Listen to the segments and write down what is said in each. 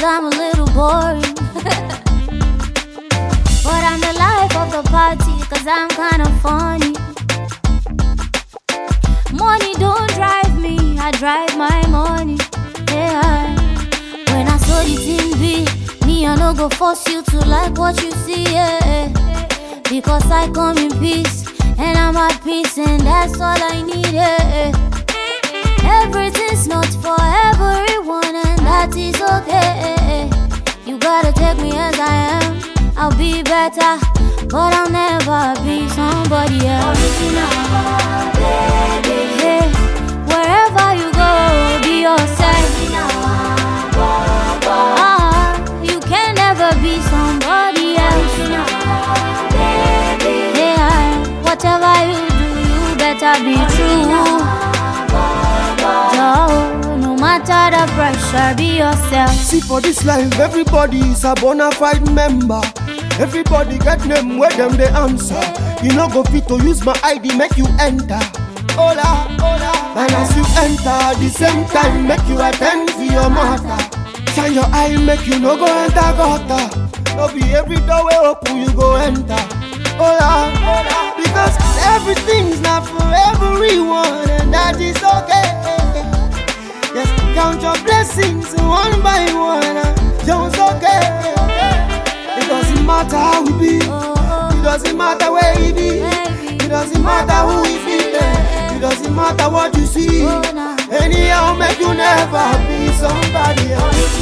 I'm a little boring. But I'm the life of the party, cause I'm kinda funny. Money don't drive me, I drive my money. Yeah. When I saw the thing be, me I no go force you to like what you see, yeah. Because I come in peace, and I'm at peace, and that's all I need, yeah. Everything's not for everyone, and that is okay. You gotta take me as I am, I'll be better, but I'll never be somebody else. Original, baby. Hey, wherever you go, be yourself. You can never be somebody else. Yeah, whatever you do, you better be true. No matter the pressure, be yourself. See, for this life, everybody is a bona fide member. Everybody get name where them they answer. You no go fit to use my ID, make you enter. Hola, hola. And as you enter, at the same time, make you attend to your matter. Shine your eye, make you no go enter gutter. No be every door we open, you go enter. Hola, hola. Because everything's not for everyone, and that is okay. Just count your blessings one by one, just okay. It doesn't matter how we be, it doesn't matter where we be, it doesn't matter who we be, it doesn't matter what you see. Anyhow, make you never be somebody else.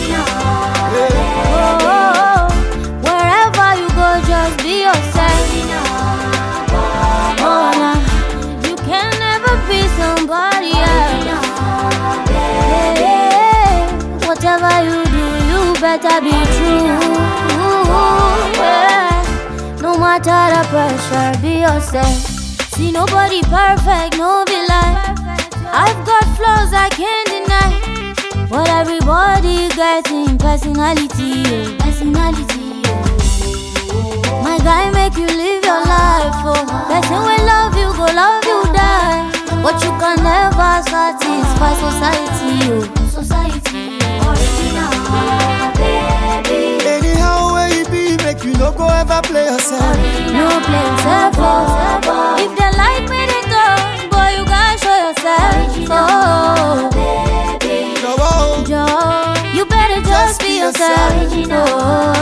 Wherever you go, just be yourself. You can never be somebody else. Whatever you do, you better be true. Yeah. No matter the pressure, be yourself. See, nobody perfect, no be like. I've got flaws I can't deny, but everybody getting personality, yeah. Personality, yeah. My guy make you live your life, oh. Person will love you, go love you, die. But you can never satisfy society, oh. Society, original, baby. Anyhow where you be, make you no go ever play yourself. No play yourself, oh. If they like me, they go, boy, you gotta show yourself, oh. Baby, Joe, you better just be yourself, oh.